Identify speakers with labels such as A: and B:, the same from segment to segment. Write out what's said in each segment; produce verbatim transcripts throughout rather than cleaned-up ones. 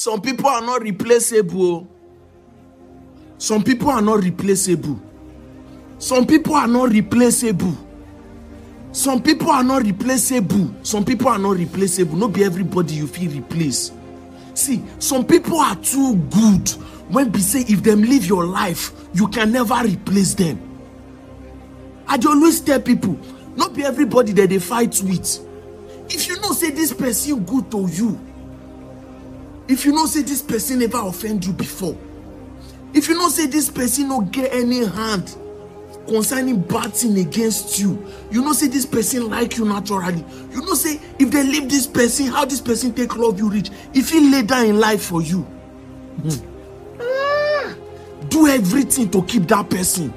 A: Some people are not replaceable. Some people are not replaceable. Some people are not replaceable. Some people are not replaceable. Some people are not replaceable. Not be everybody you feel replace. See, some people are too good. When we say if them live your life, you can never replace them. I always tell people, not be everybody that they fight with. If you know say this person good to you, if you know say this person never offend you before, if you know say this person no get any hand concerning bad thing against you, you know say this person like you naturally, you know say if they leave this person, how this person take love you reach, if he lay down in life for you, mm. do everything to keep that person.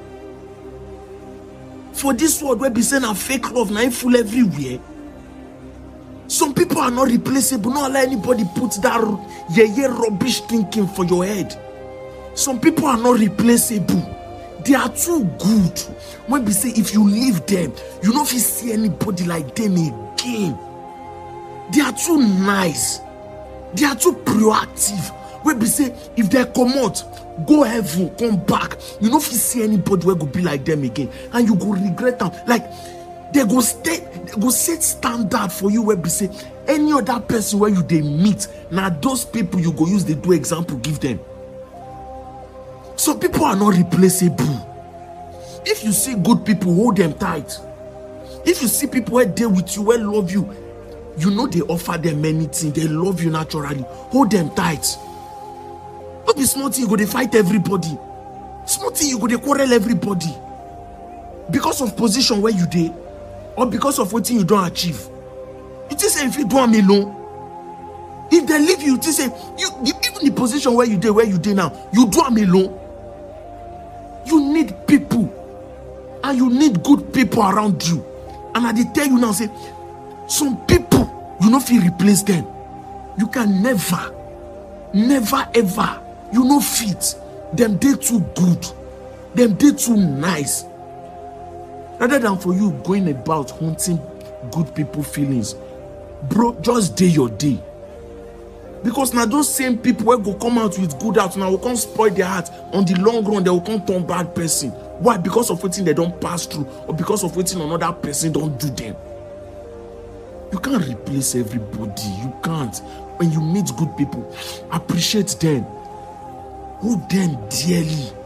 A: For this world where be saying a fake love now full everywhere. Some people are not replaceable. Not allow anybody put that yeah, yeah rubbish thinking for your head. Some people are not replaceable. They are too good. When we say if you leave them, you don't see anybody like them again. They are too nice. They are too proactive. When we say if they come out, go heaven, come back, you don't see anybody where go be like them again, and you go regret them. Like they go stay, they go set standard for you where we say any other person where you they meet, now those people you go use they do example give them. Some people are not replaceable. If you see good people, hold them tight. If you see people where they with you, where love you, you know they offer them many things, they love you naturally, hold them tight. Don't be small thing, you go to fight everybody. Small thing, you go to quarrel everybody. Because of position where you did, or because of what you don't achieve. You just say if you do them alone, if they leave you, you just say you, you even the position where you did, where you did now, you do them alone. You need people, and you need good people around you. And I did tell you now, say some people you not feel replace them. You can never, never ever. You no fit. Them they too good. Them they too nice. Rather than for you going about hunting good people feelings, bro, just day your day. Because now those same people will go come out with good heart, now will come spoil their heart. On the long run, they will come turn bad person. Why? Because of what they don't pass through, or because of what another person don't do them. You can't replace everybody. You can't. When you meet good people, appreciate them. Hold them dearly.